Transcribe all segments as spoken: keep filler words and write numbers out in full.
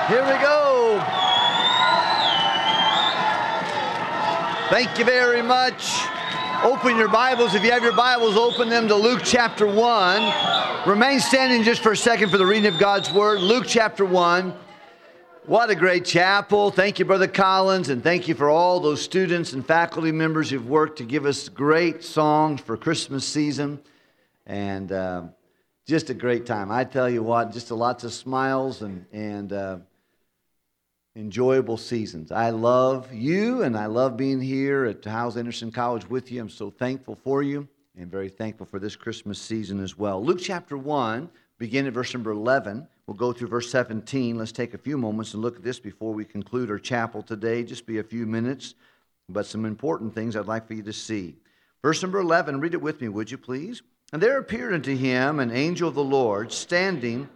Here we go. Thank you very much. Open your Bibles. If you have your Bibles, open them to Luke chapter one. Remain standing just for a second for the reading of God's Word. Luke chapter one. What a great chapel. Thank you, Brother Collins, and thank you for all those students and faculty members who've worked to give us great songs for Christmas season. And uh, just a great time. I tell you what, just a lots of smiles and, and uh, enjoyable seasons. I love you, and I love being here at Hyles Anderson College with you. I'm so thankful for you, and very thankful for this Christmas season as well. Luke chapter one, begin at verse number eleven. We'll go through verse seventeen. Let's take a few moments and look at this before we conclude our chapel today. Just be a few minutes, but some important things I'd like for you to see. Verse number eleven, read it with me, would you please? And there appeared unto him an angel of the Lord standing.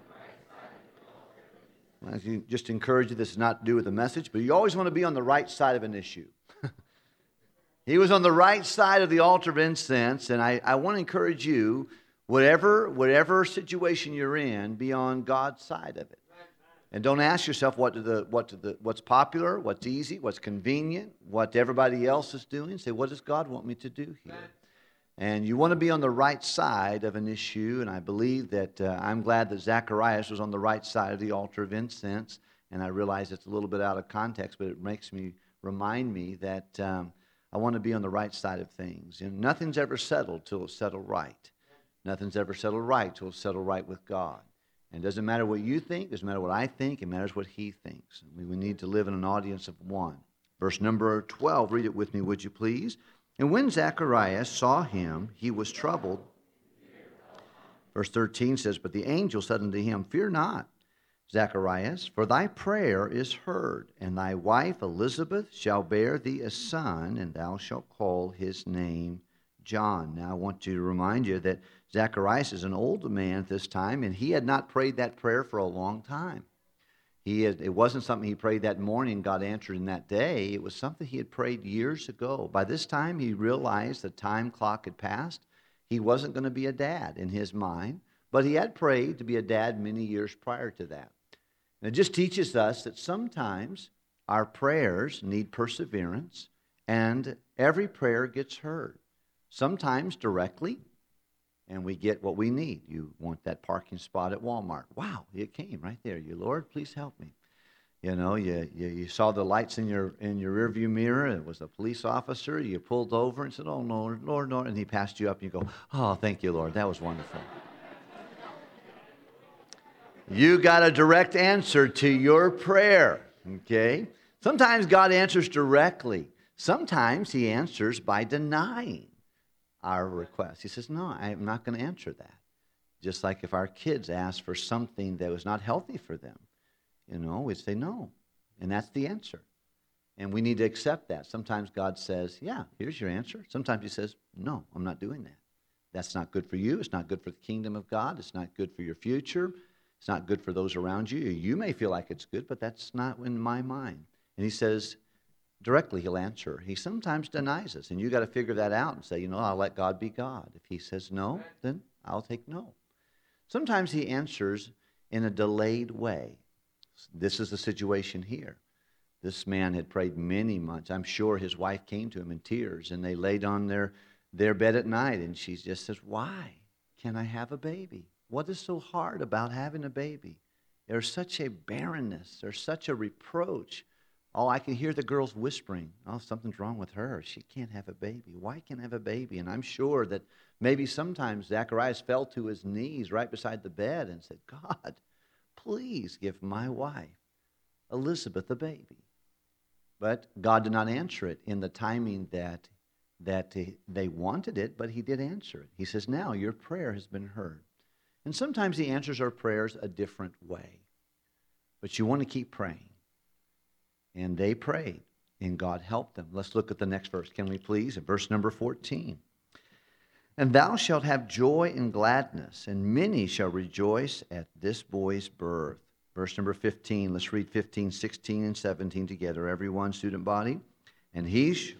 I just encourage you, this is not to do with the message, but you always want to be on the right side of an issue. He was on the right side of the altar of incense, and I, I want to encourage you, whatever, whatever situation you're in, be on God's side of it. And don't ask yourself what do the, what do the, what's popular, what's easy, what's convenient, what everybody else is doing. Say, what does God want me to do here? And you want to be on the right side of an issue, and I believe that uh, I'm glad that Zacharias was on the right side of the altar of incense, and I realize it's a little bit out of context, but it makes me remind me that um, I want to be on the right side of things. And nothing's ever settled till it's settled right. Nothing's ever settled right till it's settled right with God. And it doesn't matter what you think, it doesn't matter what I think, it matters what He thinks. We, we need to live in an audience of one. Verse number twelve, read it with me, would you please? And when Zacharias saw him, he was troubled. Verse thirteen says, but the angel said unto him, fear not, Zacharias, for thy prayer is heard, and thy wife Elizabeth shall bear thee a son, and thou shalt call his name John. Now I want to remind you that Zacharias is an old man at this time, and he had not prayed that prayer for a long time. He had, it wasn't something he prayed that morning, God answered in that day. It was something he had prayed years ago. By this time, he realized the time clock had passed. He wasn't going to be a dad in his mind, but he had prayed to be a dad many years prior to that. And it just teaches us that sometimes our prayers need perseverance, and every prayer gets heard. Sometimes directly, and we get what we need. You want that parking spot at Walmart. Wow, it came right there. You, Lord, please help me. You know, you, you, you saw the lights in your in your rearview mirror. It was a police officer. You pulled over and said, oh, Lord, Lord, Lord. And he passed you up, and you go, oh, thank you, Lord. That was wonderful. You got a direct answer to your prayer, okay? Sometimes God answers directly. Sometimes He answers by denying our request. He says, no, I'm not going to answer that. Just like if our kids ask for something that was not healthy for them, you know, we'd say no. And that's the answer. And we need to accept that. Sometimes God says, yeah, here's your answer. Sometimes He says, no, I'm not doing that. That's not good for you. It's not good for the kingdom of God. It's not good for your future. It's not good for those around you. You may feel like it's good, but that's not in my mind. And He says, directly He'll answer. He sometimes denies us, and you got to figure that out and say, you know, I'll let God be God. If He says no, then I'll take no. Sometimes He answers in a delayed way. This is the situation here. This man had prayed many months. I'm sure his wife came to him in tears, and they laid on their, their bed at night, and she just says, why can't I have a baby? What is so hard about having a baby? There's such a barrenness. There's such a reproach. Oh, I can hear the girls whispering, oh, something's wrong with her. She can't have a baby. Why can't I have a baby? And I'm sure that maybe sometimes Zacharias fell to his knees right beside the bed and said, God, please give my wife, Elizabeth, a baby. But God did not answer it in the timing that, that they wanted it, but He did answer it. He says, now your prayer has been heard. And sometimes He answers our prayers a different way. But you want to keep praying. And they prayed, and God helped them. Let's look at the next verse, can we please? At verse number fourteen. And thou shalt have joy and gladness, and many shall rejoice at this boy's birth. Verse number fifteen, let's read fifteen, sixteen, and seventeen together. Everyone, student body. And he shall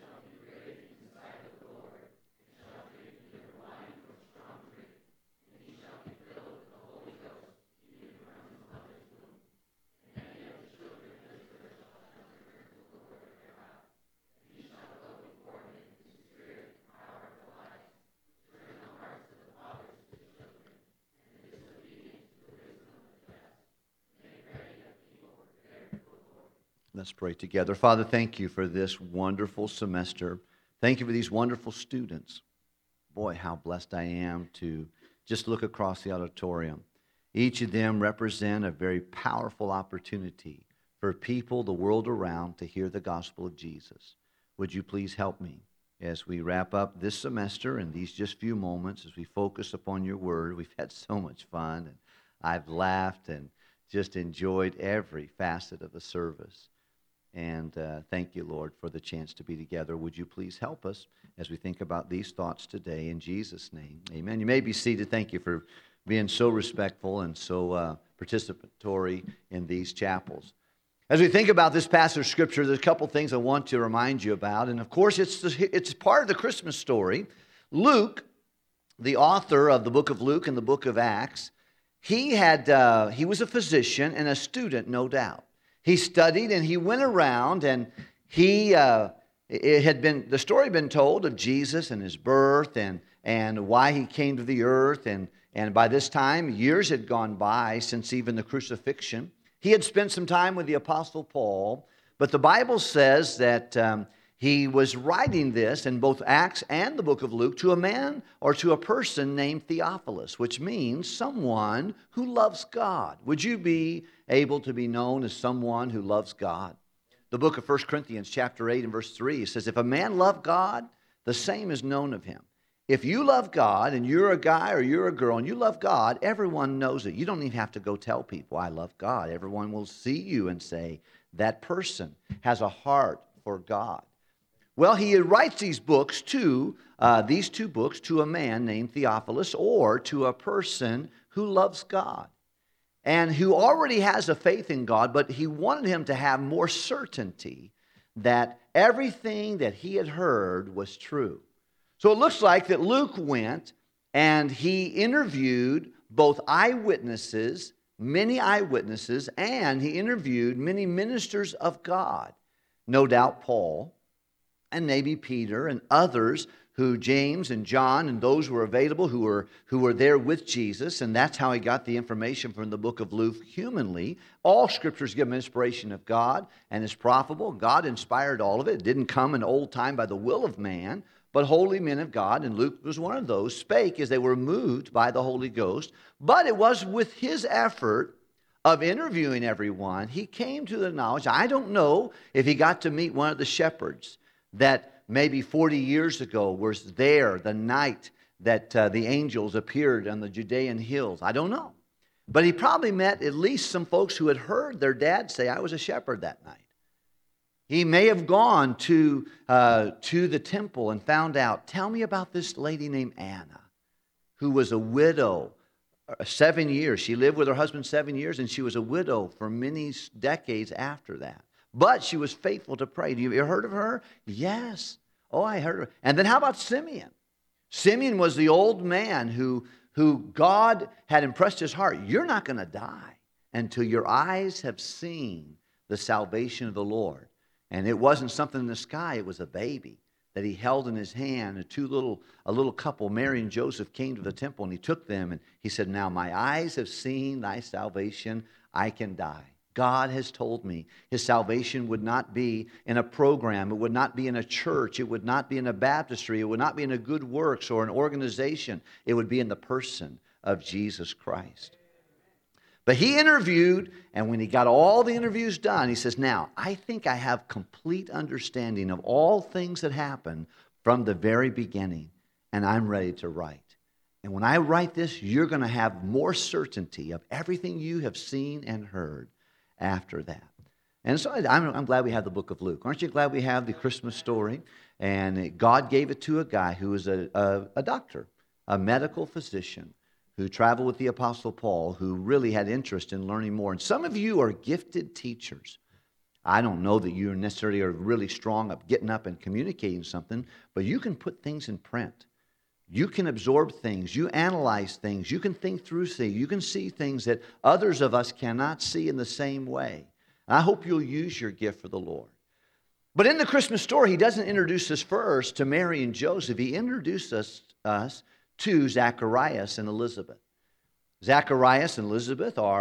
Let's pray together. Father, thank you for this wonderful semester. Thank you for these wonderful students. Boy, how blessed I am to just look across the auditorium. Each of them represent a very powerful opportunity for people the world around to hear the gospel of Jesus. Would you please help me as we wrap up this semester in these just few moments as we focus upon your word. We've had so much fun, and I've laughed and just enjoyed every facet of the service. And uh, thank you, Lord, for the chance to be together. Would you please help us as we think about these thoughts today in Jesus' name? Amen. You may be seated. Thank you for being so respectful and so uh, participatory in these chapels. As we think about this passage of Scripture, there's a couple things I want to remind you about. And, of course, it's, the, it's part of the Christmas story. Luke, the author of the book of Luke and the book of Acts, he, had, uh, he was a physician and a student, no doubt. He studied and he went around and he, uh, it had been, the story had been told of Jesus and his birth and, and why he came to the earth. And, and by this time, years had gone by since even the crucifixion. He had spent some time with the Apostle Paul, but the Bible says that um, he was writing this in both Acts and the book of Luke to a man or to a person named Theophilus, which means someone who loves God. Would you be able to be known as someone who loves God? The book of First Corinthians chapter eight and verse three says, if a man love God, the same is known of him. If you love God and you're a guy or you're a girl and you love God, everyone knows it. You don't even have to go tell people, I love God. Everyone will see you and say, that person has a heart for God. Well, he writes these books to, uh, these two books to a man named Theophilus or to a person who loves God and who already has a faith in God, but he wanted him to have more certainty that everything that he had heard was true. So it looks like that Luke went and he interviewed both eyewitnesses, many eyewitnesses, and he interviewed many ministers of God. No doubt Paul and maybe Peter and others who, James and John and those who were available, who were, who were there with Jesus, and that's how he got the information from the book of Luke humanly. All scriptures give inspiration of God and is profitable. God inspired all of it. It didn't come in old time by the will of man, but holy men of God, and Luke was one of those, spake as they were moved by the Holy Ghost. But it was with his effort of interviewing everyone, he came to the knowledge, I don't know if he got to meet one of the shepherds that maybe forty years ago was there the night that uh, the angels appeared on the Judean hills. I don't know. But he probably met at least some folks who had heard their dad say, I was a shepherd that night. He may have gone to, uh, to the temple and found out, tell me about this lady named Anna, who was a widow uh, seven years. She lived with her husband seven years, and she was a widow for many decades after that. But she was faithful to pray. Have you ever heard of her? Yes. Oh, I heard of her. And then how about Simeon? Simeon was the old man who, who God had impressed his heart. You're not going to die until your eyes have seen the salvation of the Lord. And it wasn't something in the sky, it was a baby that he held in his hand. And two little, a little couple, Mary and Joseph, came to the temple and he took them and he said, now my eyes have seen thy salvation, I can die. God has told me his salvation would not be in a program, it would not be in a church, it would not be in a baptistry, it would not be in a good works or an organization, it would be in the person of Jesus Christ. But he interviewed, and when he got all the interviews done, he says, now, I think I have complete understanding of all things that happened from the very beginning, and I'm ready to write. And when I write this, you're going to have more certainty of everything you have seen and heard after that. And so I'm, I'm glad we have the book of Luke. Aren't you glad we have the Christmas story? And God gave it to a guy who was a, a, a doctor, a medical physician, who traveled with the Apostle Paul, who really had interest in learning more. And some of you are gifted teachers. I don't know that you necessarily are really strong at getting up and communicating something, but you can put things in print. You can absorb things. You analyze things. You can think through things. You can see things that others of us cannot see in the same way. And I hope you'll use your gift for the Lord. But in the Christmas story, he doesn't introduce us first to Mary and Joseph. He introduced us, us to Zacharias and Elizabeth. Zacharias and Elizabeth are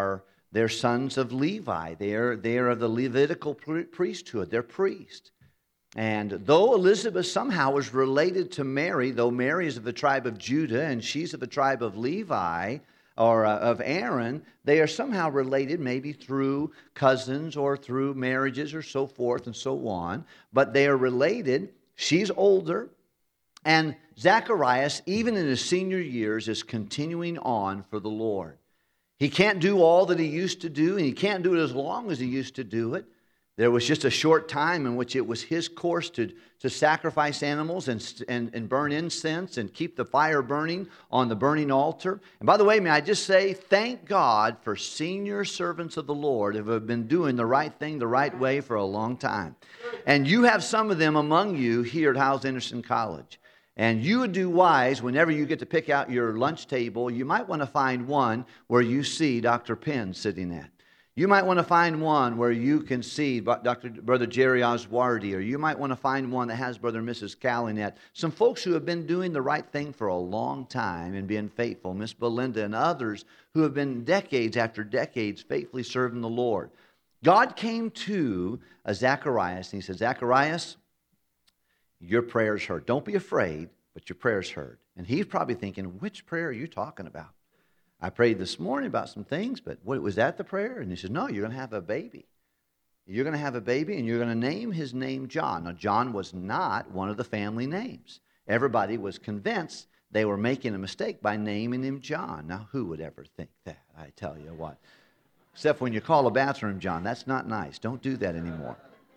They're sons of Levi. They're, they're of the Levitical priesthood. They're priests. And though Elizabeth somehow was related to Mary, though Mary is of the tribe of Judah and she's of the tribe of Levi, or uh, of Aaron, they are somehow related, maybe through cousins or through marriages or so forth and so on. But they are related. She's older. And Zacharias, even in his senior years, is continuing on for the Lord. He can't do all that he used to do, and he can't do it as long as he used to do it. There was just a short time in which it was his course to, to sacrifice animals and, and, and burn incense and keep the fire burning on the burning altar. And by the way, may I just say, thank God for senior servants of the Lord who have been doing the right thing the right way for a long time. And you have some of them among you here at Hyles Anderson College. And you would do wise, whenever you get to pick out your lunch table, you might want to find one where you see Doctor Penn sitting at. You might want to find one where you can see Doctor Brother Jerry Oswardy, or you might want to find one that has Brother and Missus Callinet. Some folks who have been doing the right thing for a long time and being faithful. Miss Belinda and others who have been decades after decades faithfully serving the Lord. God came to a Zacharias and he said, Zacharias, your prayer's heard. Don't be afraid, but your prayer's heard. And he's probably thinking, which prayer are you talking about? I prayed this morning about some things, but what, was that the prayer? And he said, no, you're going to have a baby. You're going to have a baby, and you're going to name his name John. Now, John was not one of the family names. Everybody was convinced they were making a mistake by naming him John. Now, who would ever think that? I tell you what. Except when you call a bathroom John. That's not nice. Don't do that anymore.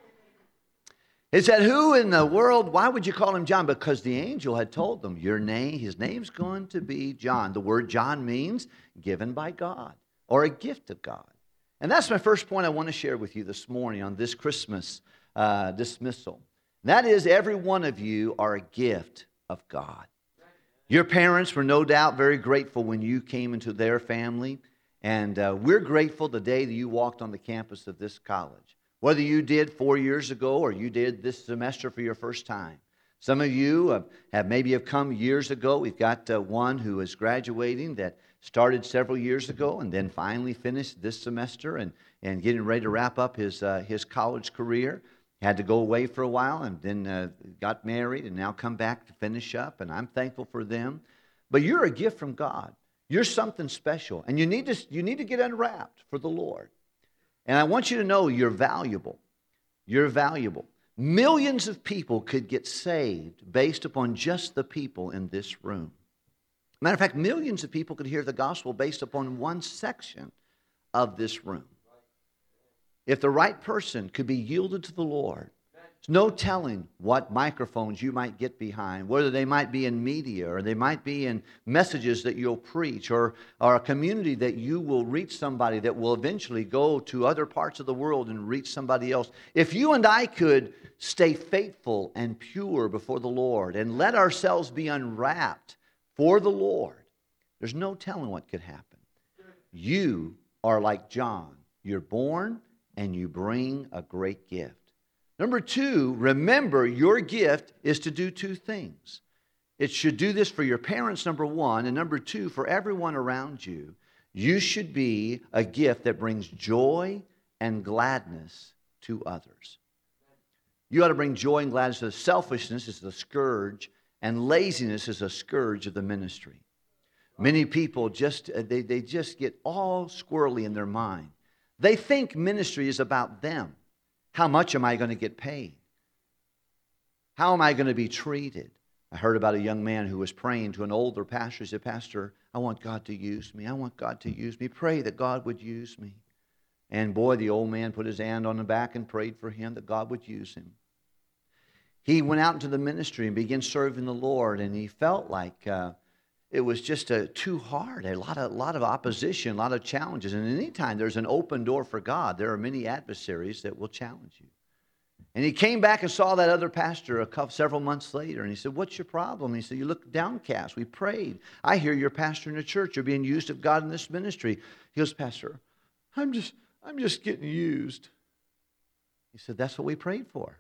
It said, who in the world, why would you call him John? Because the angel had told them, your name, his name's going to be John. The word John means given by God, or a gift of God. And that's my first point I want to share with you this morning on this Christmas uh, dismissal. That is, every one of you are a gift of God. Your parents were no doubt very grateful when you came into their family. And uh, we're grateful the day that you walked on the campus of this college. Whether you did four years ago or you did this semester for your first time. Some of you have, have maybe have come years ago. We've got uh, one who is graduating that started several years ago and then finally finished this semester and, and getting ready to wrap up his, uh, his college career. Had to go away for a while and then uh, got married and now come back to finish up. And I'm thankful for them. But you're a gift from God. You're something special. And you need to, you need to get unwrapped for the Lord. And I want you to know you're valuable. You're valuable. Millions of people could get saved based upon just the people in this room. Matter of fact, millions of people could hear the gospel based upon one section of this room. If the right person could be yielded to the Lord, there's no telling what microphones you might get behind, whether they might be in media or they might be in messages that you'll preach or, or a community that you will reach somebody that will eventually go to other parts of the world and reach somebody else. If you and I could stay faithful and pure before the Lord and let ourselves be unwrapped for the Lord, there's no telling what could happen. You are like John. You're born and you bring a great gift. Number two, remember your gift is to do two things. It should do this for your parents, number one, and number two, for everyone around you. You should be a gift that brings joy and gladness to others. You ought to bring joy and gladness to others. Selfishness is the scourge, and laziness is a scourge of the ministry. Many people just, they, they just get all squirrely in their mind. They think ministry is about them. How much am I going to get paid? How am I going to be treated? I heard about a young man who was praying to an older pastor. He said, Pastor, I want God to use me. I want God to use me. Pray that God would use me. And boy, the old man put his hand on the back and prayed for him that God would use him. He went out into the ministry and began serving the Lord, and he felt like uh, it was just a, too hard, a lot of, lot of opposition, a lot of challenges. And anytime there's an open door for God, there are many adversaries that will challenge you. And he came back and saw that other pastor a couple, several months later, and he said, what's your problem? And he said, you look downcast. We prayed. I hear you're pastor in a church. You're being used of God in this ministry. He goes, Pastor, I'm just, I'm just getting used. He said, that's what we prayed for,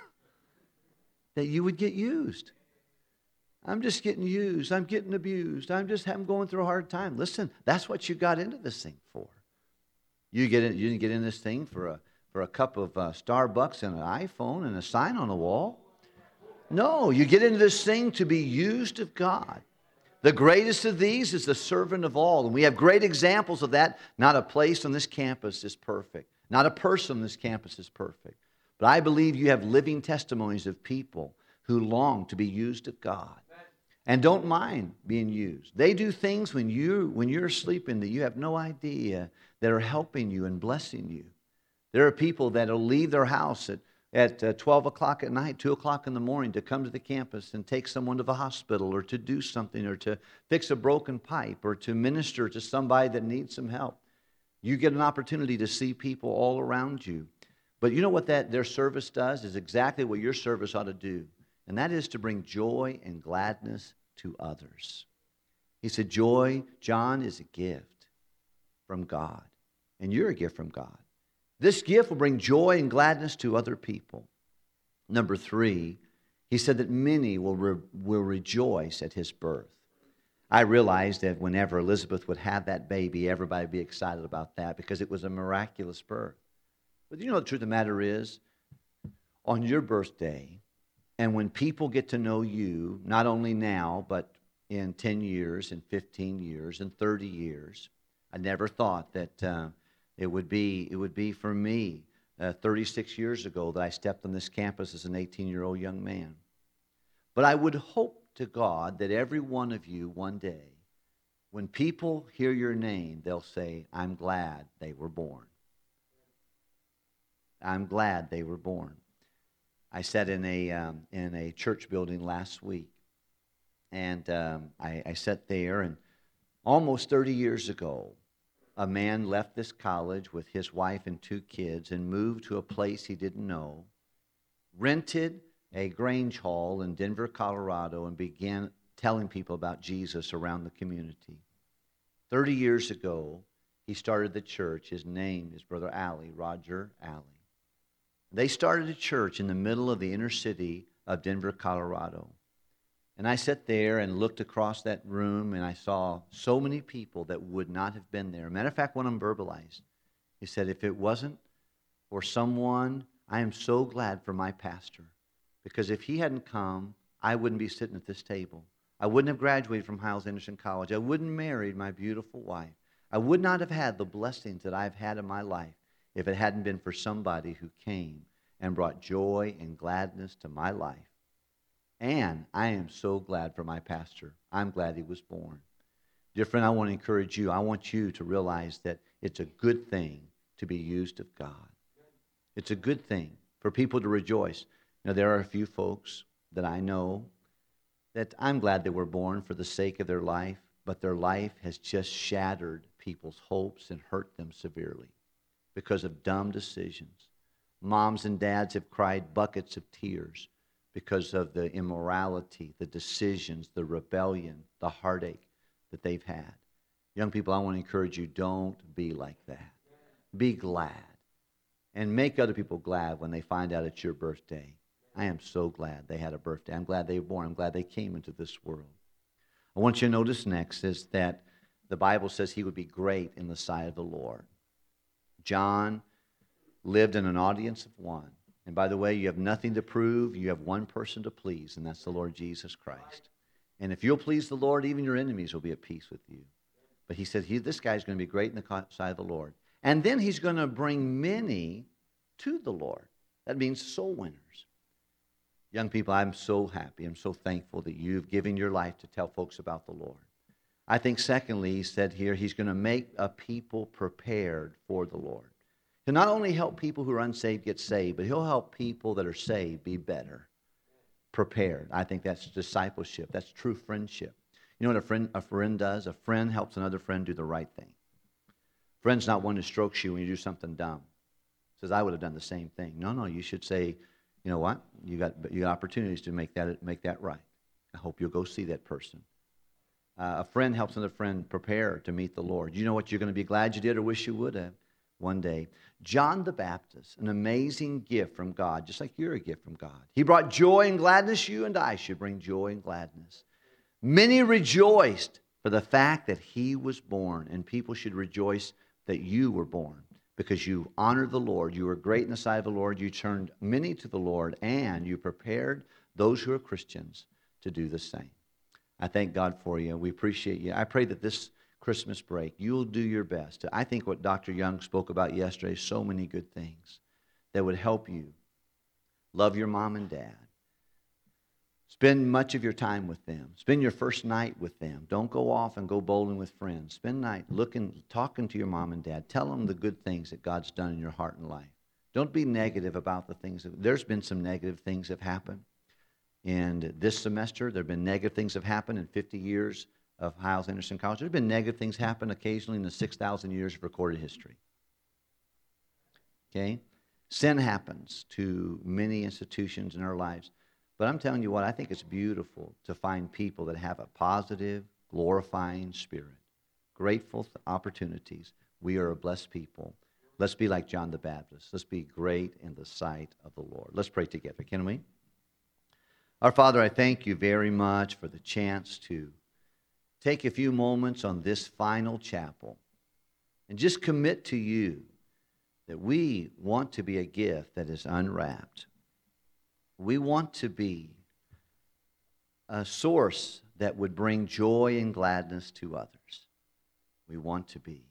that you would get used. I'm just getting used. I'm getting abused. I'm just I'm going through a hard time. Listen, that's what you got into this thing for. You get in, you didn't get in this thing for a for a cup of uh, Starbucks and an iPhone and a sign on the wall. No, you get into this thing to be used of God. The greatest of these is the servant of all. And we have great examples of that. Not a place on this campus is perfect. Not a person on this campus is perfect. But I believe you have living testimonies of people who long to be used of God and don't mind being used. They do things when, you, when you're sleeping that you have no idea that are helping you and blessing you. There are people that will leave their house at, at uh, twelve o'clock at night, two o'clock in the morning to come to the campus and take someone to the hospital or to do something or to fix a broken pipe or to minister to somebody that needs some help. You get an opportunity to see people all around you. But you know what that their service does is exactly what your service ought to do, and that is to bring joy and gladness to others. He said, joy, John, is a gift from God, and you're a gift from God. This gift will bring joy and gladness to other people. Number three, he said that many will, re- will rejoice at his birth. I realized that whenever Elizabeth would have that baby, everybody would be excited about that because it was a miraculous birth. But you know the truth of the matter is, on your birthday, and when people get to know you, not only now, but in ten years, in fifteen years, in thirty years, I never thought that uh, it would be it would be for me uh, thirty-six years ago that I stepped on this campus as an eighteen-year-old young man. But I would hope to God that every one of you one day, when people hear your name, they'll say, I'm glad they were born. I'm glad they were born. I sat in a um, in a church building last week, and um, I, I sat there, and almost thirty years ago, a man left this college with his wife and two kids and moved to a place he didn't know, rented a Grange Hall in Denver, Colorado, and began telling people about Jesus around the community. thirty years ago, he started the church. His name is Brother Alley, Roger Alley. They started a church in the middle of the inner city of Denver, Colorado. And I sat there and looked across that room, and I saw so many people that would not have been there. Matter of fact, one of them verbalized. He said, if it wasn't for someone, I am so glad for my pastor. Because if he hadn't come, I wouldn't be sitting at this table. I wouldn't have graduated from Hyles-Anderson College. I wouldn't have married my beautiful wife. I would not have had the blessings that I've had in my life if it hadn't been for somebody who came and brought joy and gladness to my life. And I am so glad for my pastor. I'm glad he was born. Dear friend, I want to encourage you. I want you to realize that it's a good thing to be used of God. It's a good thing for people to rejoice. Now, there are a few folks that I know that I'm glad they were born for the sake of their life, but their life has just shattered people's hopes and hurt them severely because of dumb decisions. Moms and dads have cried buckets of tears because of the immorality, the decisions, the rebellion, the heartache that they've had. Young people, I want to encourage you, don't be like that. Be glad. And make other people glad when they find out it's your birthday. I am so glad they had a birthday. I'm glad they were born. I'm glad they came into this world. I want you to notice next is that the Bible says he would be great in the sight of the Lord. John lived in an audience of one. And by the way, you have nothing to prove. You have one person to please, and that's the Lord Jesus Christ. And if you'll please the Lord, even your enemies will be at peace with you. But he said, he, this guy's going to be great in the sight of the Lord. And then he's going to bring many to the Lord. That means soul winners. Young people, I'm so happy. I'm so thankful that you've given your life to tell folks about the Lord. I think secondly, he said here, he's going to make a people prepared for the Lord. He'll not only help people who are unsaved get saved, but he'll help people that are saved be better, prepared. I think that's discipleship. That's true friendship. You know what a friend, a friend does? A friend helps another friend do the right thing. A friend's not one who strokes you when you do something dumb. Says, I would have done the same thing. No, no, you should say, you know what? You got you got opportunities to make that make that right. I hope you'll go see that person. Uh, a friend helps another friend prepare to meet the Lord. You know what you're going to be glad you did or wish you would have one day? John the Baptist, an amazing gift from God, just like you're a gift from God. He brought joy and gladness. You and I should bring joy and gladness. Many rejoiced for the fact that he was born, and people should rejoice that you were born. because you honored the Lord. You were great in the sight of the Lord. You turned many to the Lord, and you prepared those who are Christians to do the same. I thank God for you. We appreciate you. I pray that this Christmas break, you'll do your best. I think what Doctor Young spoke about yesterday, so many good things that would help you love your mom and dad. Spend much of your time with them. Spend your first night with them. Don't go off and go bowling with friends. Spend night looking, talking to your mom and dad. Tell them the good things that God's done in your heart and life. Don't be negative about the things. That, there's been some negative things that have happened. And this semester, there have been negative things that have happened in fifty years of Hyles-Anderson College. There have been negative things happen occasionally in the six thousand years of recorded history. Okay? Sin happens to many institutions in our lives. But I'm telling you what, I think it's beautiful to find people that have a positive, glorifying spirit. Grateful for opportunities. We are a blessed people. Let's be like John the Baptist. Let's be great in the sight of the Lord. Let's pray together, can we? Our Father, I thank you very much for the chance to take a few moments on this final chapel and just commit to you that we want to be a gift that is unwrapped. We want to be a source that would bring joy and gladness to others. We want to be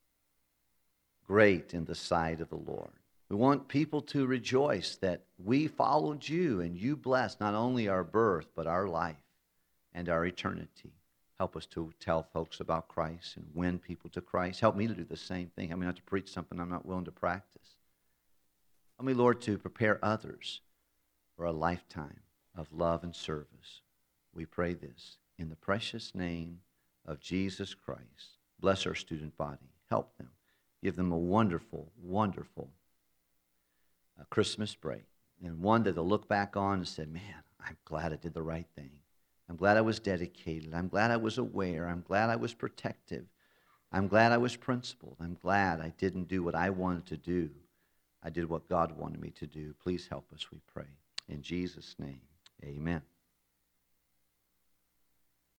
great in the sight of the Lord. We want people to rejoice that we followed you and you blessed not only our birth, but our life and our eternity. Help us to tell folks about Christ and win people to Christ. Help me to do the same thing. Help me not to preach something I'm not willing to practice. Help me, Lord, to prepare others for a lifetime of love and service. We pray this in the precious name of Jesus Christ. Bless our student body. Help them. Give them a wonderful, wonderful uh, Christmas break. And one that they'll look back on and say, man, I'm glad I did the right thing. I'm glad I was dedicated. I'm glad I was aware. I'm glad I was protective. I'm glad I was principled. I'm glad I didn't do what I wanted to do. I did what God wanted me to do. Please help us, we pray. In Jesus' name, amen.